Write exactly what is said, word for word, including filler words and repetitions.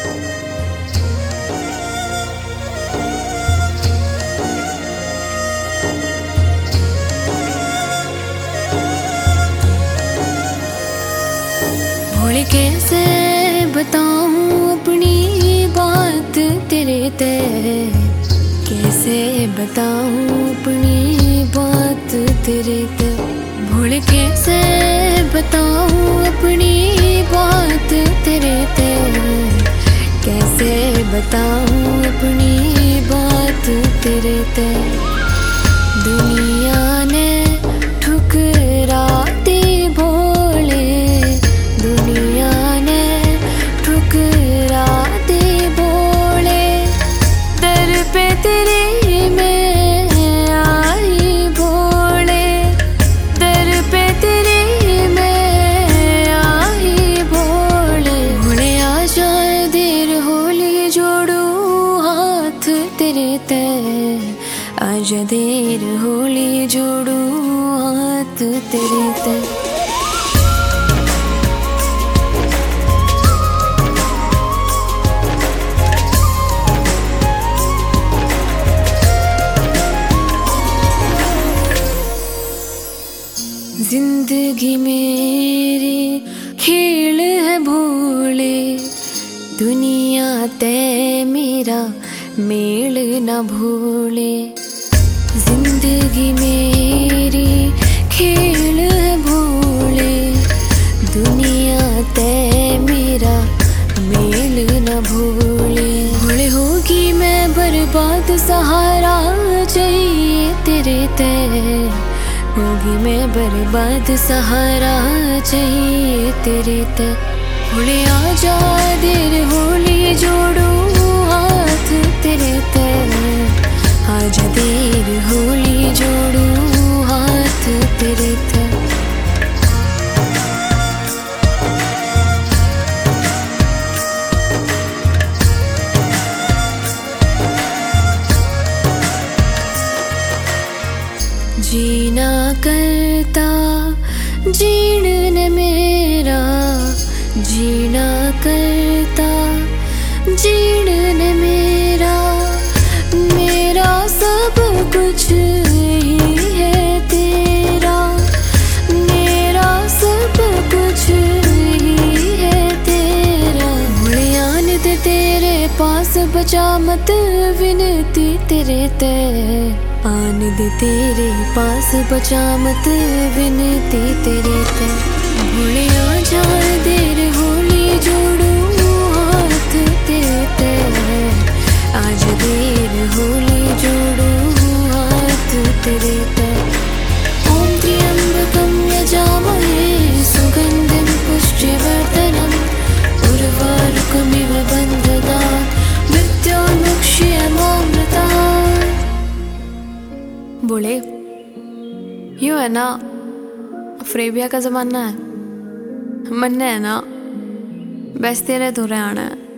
भोले कैसे बताऊं अपनी बात तेरे ते, कैसे बताऊं अपनी बात तेरे ते। भोले कैसे बताऊं अपनी बात तेरे ते, कैसे बताऊं अपनी बात तेरे ते। दुनिया ने ठुकरा दी भोले, दुनिया ने ठुकरा दी भोले, दर पे तेरे मैं आई भोले, दर पे तेरे मैं आई भोले। भोले आ जाए देर होली जोड़ू हाथ तेरे ते, आजा देर होली जोड़ू हाथ तेरे ते। जिंदगी मेरी खेल है भोले, दुनिया ते मेरा मेल न भूले। जिंदगी मेरी खेल है भोले, दुनिया ते मेरा मेल न भूले। भोले होगी मैं बर्बाद सहारा चाहिए तेरे ते, होगी मैं बर्बाद सहारा चाहिए तेरे ते। भोले आ जा देर होली जोड़ू हाथ तेरे ते, आजा देर होली जोड़ू हाथ तेरे ते। जीना करता जीण ने मेरा, जीना करता जीण ने मेरा, मेरा सब कुछ ही है तेरा, मेरा सब कुछ ही है तेरा। भोले आन दे तेरे पास बचा मत विनती तेरे ते, आन दे तेरे पास बचा मत विनती तेरे ते। भोले आ जा देर होली जोड़ू हाथ तेरे ते, आज देर होली जोड़ू हाथ तेरे ते। ओम त्र्यंबकं यजामहे सुगंधिं पुष्टिवर्धनम्, उर्वारुकमिव बन्धनात् मृत्योर्मुक्षीयमामृतात्। बोले यूं है ना, फ्रेबिया का जमाना है, मन्ने है ना बेस्ती रहे तो आना है।